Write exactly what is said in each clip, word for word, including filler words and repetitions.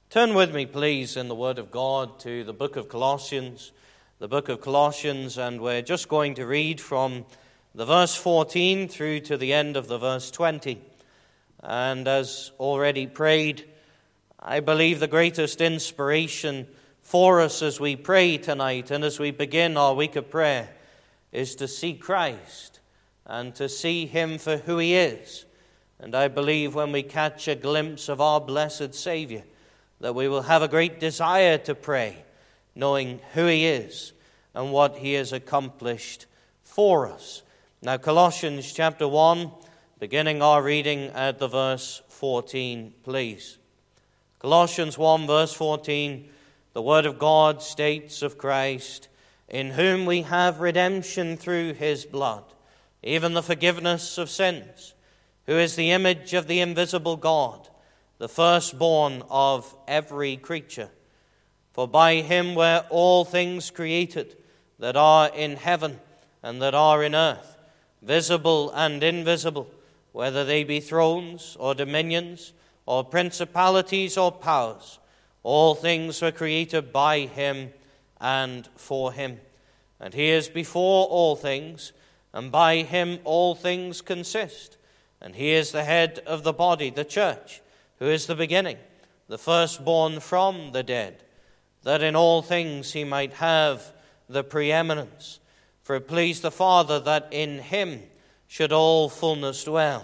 Turn with me, please, in the Word of God to the book of Colossians, the book of Colossians, and we're just going to read from the verse fourteen through to the end of the verse twenty. And as already prayed, I believe the greatest inspiration for us as we pray tonight and as we begin our week of prayer is to see Christ and to see Him for who He is. And I believe when we catch a glimpse of our blessed Savior, that we will have a great desire to pray, knowing who He is and what He has accomplished for us. Now, Colossians chapter one, beginning our reading at the verse fourteen, please. Colossians one, verse fourteen, the Word of God states of Christ, in whom we have redemption through His blood, even the forgiveness of sins, who is the image of the invisible God, the firstborn of every creature. For by Him were all things created, that are in heaven and that are in earth, visible and invisible, whether they be thrones or dominions or principalities or powers. All things were created by Him and for Him. And He is before all things, and by Him all things consist. And He is the head of the body, the church, who is the beginning, the firstborn from the dead, that in all things He might have the preeminence. For it pleased the Father that in Him should all fullness dwell.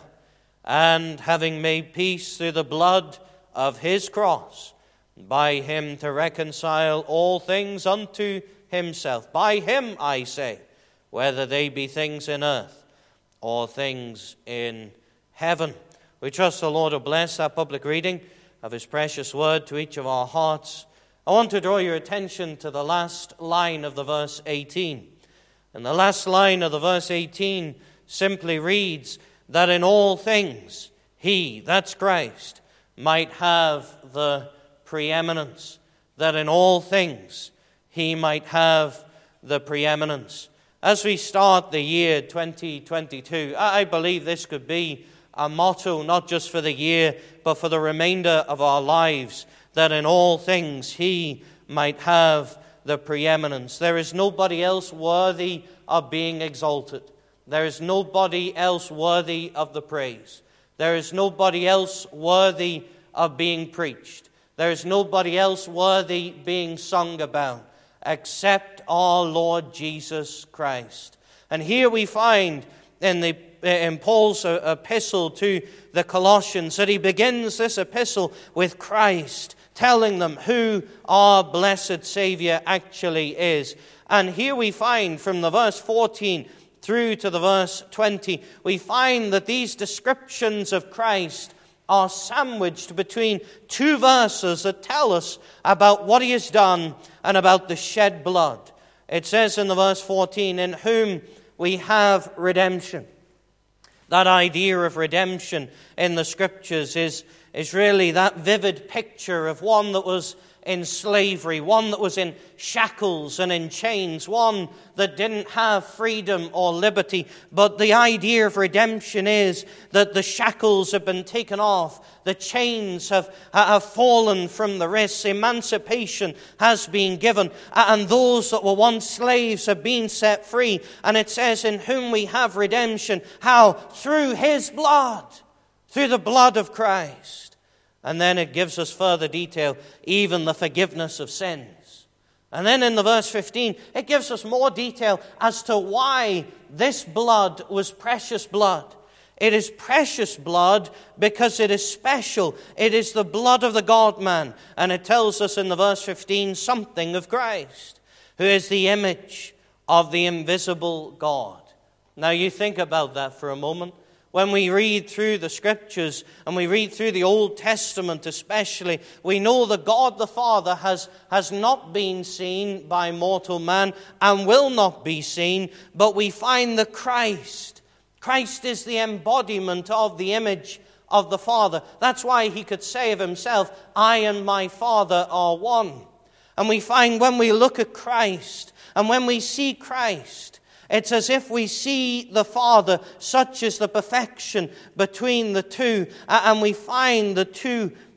And having made peace through the blood of His cross, by Him to reconcile all things unto Himself. By Him, I say, whether they be things in earth or things in heaven. We trust the Lord will bless that public reading of His precious word to each of our hearts. I want to draw your attention to the last line of the verse eighteen. And the last line of the verse eighteen simply reads, that in all things He, that's Christ, might have the preeminence. That in all things He might have the preeminence. As we start the year twenty twenty-two, I believe this could be a motto not just for the year, but for the remainder of our lives, that in all things He might have the preeminence. There is nobody else worthy of being exalted. There is nobody else worthy of the praise. There is nobody else worthy of being preached. There is nobody else worthy being sung about except our Lord Jesus Christ. And here we find in the in Paul's epistle to the Colossians that he begins this epistle with Christ, telling them who our blessed Savior actually is. And here we find from the verse fourteen through to the verse twenty, we find that these descriptions of Christ are sandwiched between two verses that tell us about what He has done and about the shed blood. It says in the verse fourteen, in whom we have redemption. That idea of redemption in the Scriptures is, is really that vivid picture of one that was in slavery, one that was in shackles and in chains, one that didn't have freedom or liberty. But the idea of redemption is that the shackles have been taken off, the chains have, have fallen from the wrists, emancipation has been given, and those that were once slaves have been set free. And it says, in whom we have redemption. How? Through His blood, through the blood of Christ. And then it gives us further detail, even the forgiveness of sins. And then in the verse fifteen, it gives us more detail as to why this blood was precious blood. It is precious blood because it is special. It is the blood of the God-man. And it tells us in the verse fifteen something of Christ, who is the image of the invisible God. Now you think about that for a moment. When we read through the Scriptures, and we read through the Old Testament especially, we know that God the Father has, has not been seen by mortal man and will not be seen, but we find that Christ, Christ is the embodiment of the image of the Father. That's why He could say of Himself, I and my Father are one. And we find when we look at Christ, and when we see Christ, it's as if we see the Father, such is the perfection between the two, and we find the two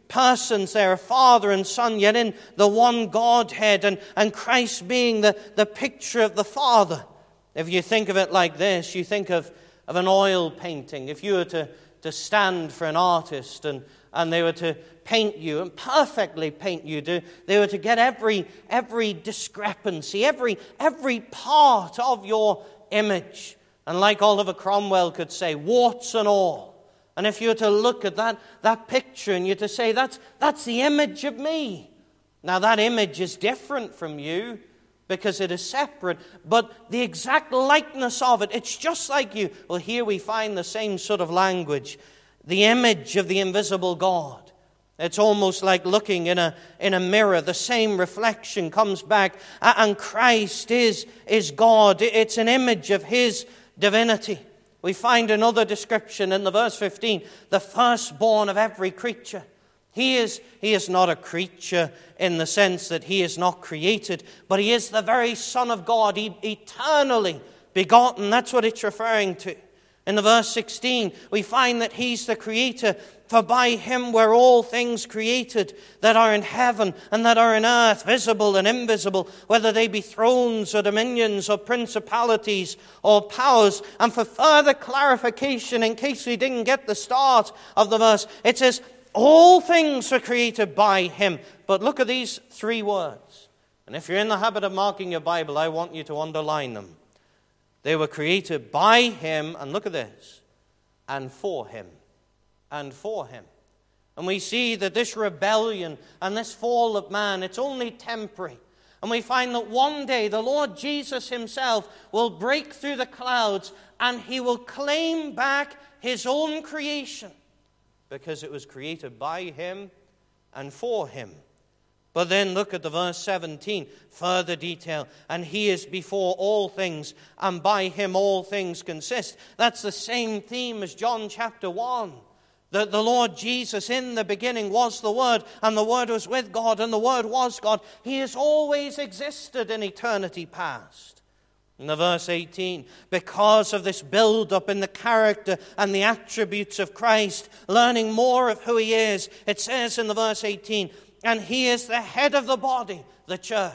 persons there, a Father and Son, yet in the one Godhead, and, and Christ being the, the picture of the Father. If you think of it like this, you think of, of an oil painting. If you were to, to stand for an artist and, and they were to paint you and perfectly paint you, to, they were to get every, every discrepancy, every, every part of your image. And like Oliver Cromwell could say, warts and all. And if you were to look at that, that picture and you're to say, that's, that's the image of me. Now that image is different from you because it is separate, but the exact likeness of it, it's just like you. Well, here we find the same sort of language. The image of the invisible God. It's almost like looking in a, in a mirror. The same reflection comes back, and Christ is, is God. It's an image of His divinity. We find another description in the verse fifteen, the firstborn of every creature. He is, he is not a creature in the sense that He is not created, but He is the very Son of God, he, eternally begotten. That's what it's referring to. In the verse sixteen, we find that He's the Creator, for by Him were all things created that are in heaven and that are in earth, visible and invisible, whether they be thrones or dominions or principalities or powers. And for further clarification, in case we didn't get the start of the verse, it says, all things were created by Him. But look at these three words. And if you're in the habit of marking your Bible, I want you to underline them. They were created by Him, and look at this, and for Him, and for Him. And we see that this rebellion and this fall of man, it's only temporary. And we find that one day the Lord Jesus Himself will break through the clouds and He will claim back His own creation because it was created by Him and for Him. But then look at the verse seventeen, further detail. And He is before all things, and by Him all things consist. That's the same theme as John chapter one. That the Lord Jesus in the beginning was the Word, and the Word was with God, and the Word was God. He has always existed in eternity past. In the verse eighteen, because of this build-up in the character and the attributes of Christ, learning more of who He is, it says in the verse eighteen, and He is the head of the body, the church.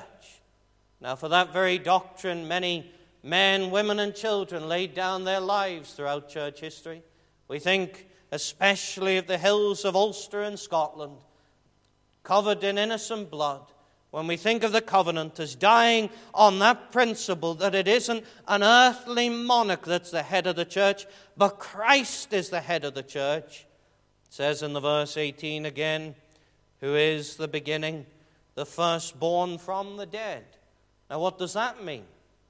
Now, for that very doctrine, many men, women, and children laid down their lives throughout church history. We think especially of the hills of Ulster in Scotland, covered in innocent blood. When we think of the covenant as dying on that principle that it isn't an earthly monarch that's the head of the church, but Christ is the head of the church. It says in the verse eighteen again, who is the beginning, the firstborn from the dead. Now, what does that mean?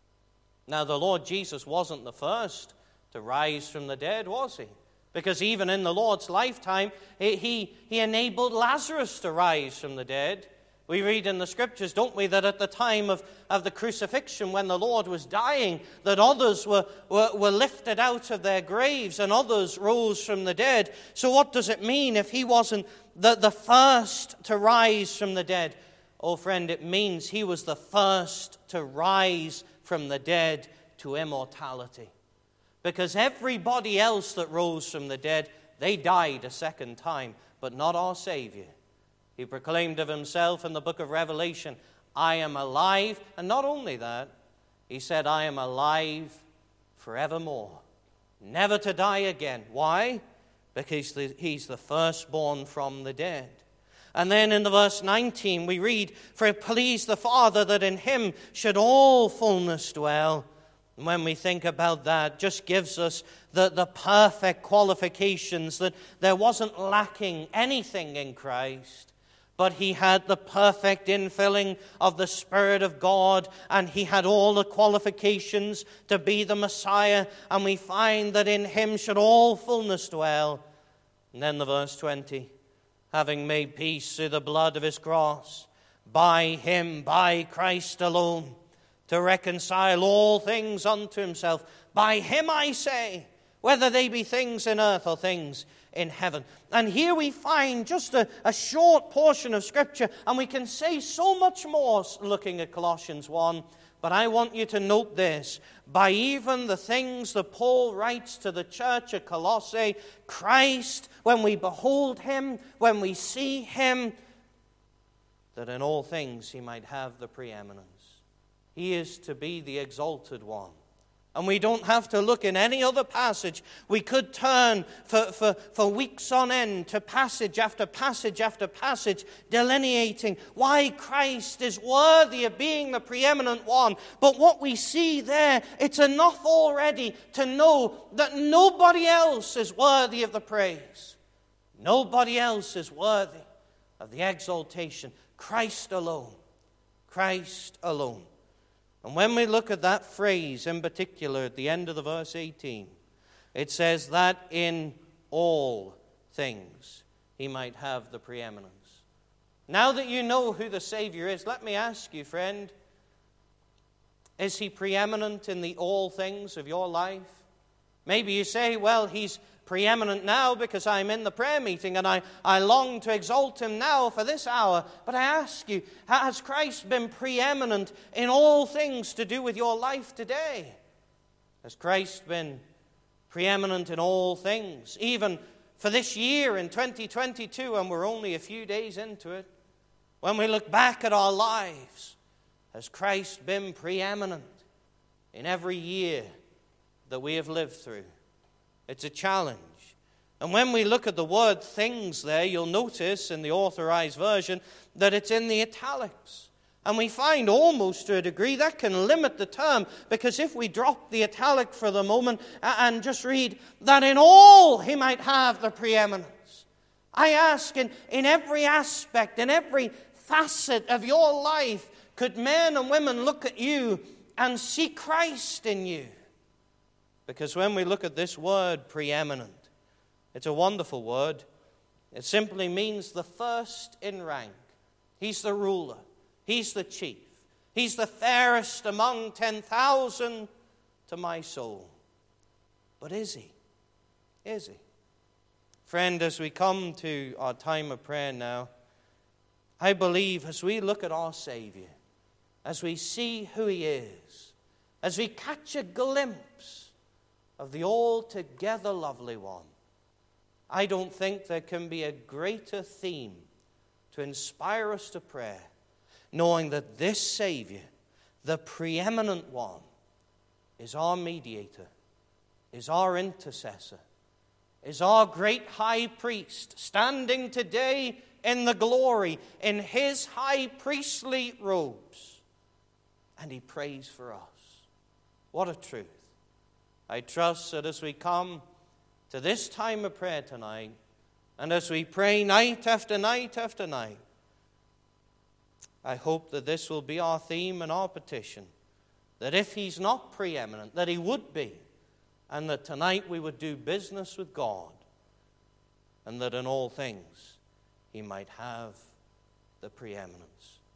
Now, the Lord Jesus wasn't the first to rise from the dead, was He? Because even in the Lord's lifetime, he, he, he enabled Lazarus to rise from the dead. We read in the Scriptures, don't we, that at the time of, of the crucifixion, when the Lord was dying, that others were, were, were lifted out of their graves and others rose from the dead. So what does it mean if He wasn't the, the first to rise from the dead? Oh, friend, it means He was the first to rise from the dead to immortality. Because everybody else that rose from the dead, they died a second time, but not our Savior. He proclaimed of Himself in the book of Revelation, I am alive. And not only that, He said, I am alive forevermore, never to die again. Why? Because He's the firstborn from the dead. And then in the verse nineteen we read, for it pleased the Father that in Him should all fullness dwell. And when we think about that, just gives us the, the perfect qualifications that there wasn't lacking anything in Christ. But He had the perfect infilling of the Spirit of God, and He had all the qualifications to be the Messiah. And we find that in Him should all fullness dwell. And then the verse twenty, having made peace through the blood of His cross, by Him, by Christ alone, to reconcile all things unto Himself. By Him I say, whether they be things in earth or things in heaven. And here we find just a, a short portion of Scripture, and we can say so much more looking at Colossians one. But I want you to note this. By even the things that Paul writes to the church at Colossae, Christ, when we behold him, when we see him, that in all things he might have the preeminence. He is to be the exalted one. And we don't have to look in any other passage. We could turn for, for, for weeks on end to passage after passage after passage, delineating why Christ is worthy of being the preeminent one. But what we see there, it's enough already to know that nobody else is worthy of the praise. Nobody else is worthy of the exaltation. Christ alone. Christ alone. And when we look at that phrase in particular at the end of the verse eighteen, it says that in all things he might have the preeminence. Now that you know who the Savior is, let me ask you, friend, is he preeminent in the all things of your life? Maybe you say, well, he's preeminent now because I'm in the prayer meeting and I, I long to exalt him now for this hour. But I ask you, has Christ been preeminent in all things to do with your life today? Has Christ been preeminent in all things, even for this year in twenty twenty-two, and we're only a few days into it? When we look back at our lives, has Christ been preeminent in every year that we have lived through? It's a challenge. And when we look at the word things there, you'll notice in the Authorized Version that it's in the italics. And we find almost to a degree that can limit the term, because if we drop the italic for the moment and just read that in all he might have the preeminence. I ask, in, in every aspect, in every facet of your life, could men and women look at you and see Christ in you? Because when we look at this word, preeminent, it's a wonderful word. It simply means the first in rank. He's the ruler. He's the chief. He's the fairest among ten thousand to my soul. But is he? Is he? Friend, as we come to our time of prayer now, I believe as we look at our Savior, as we see who he is, as we catch a glimpse of the altogether lovely one, I don't think there can be a greater theme to inspire us to prayer, knowing that this Savior, the preeminent one, is our mediator, is our intercessor, is our great high priest, standing today in the glory, in his high priestly robes, and he prays for us. What a truth. I trust that as we come to this time of prayer tonight, and as we pray night after night after night, I hope that this will be our theme and our petition, that if he's not preeminent, that he would be, and that tonight we would do business with God, and that in all things he might have the preeminence.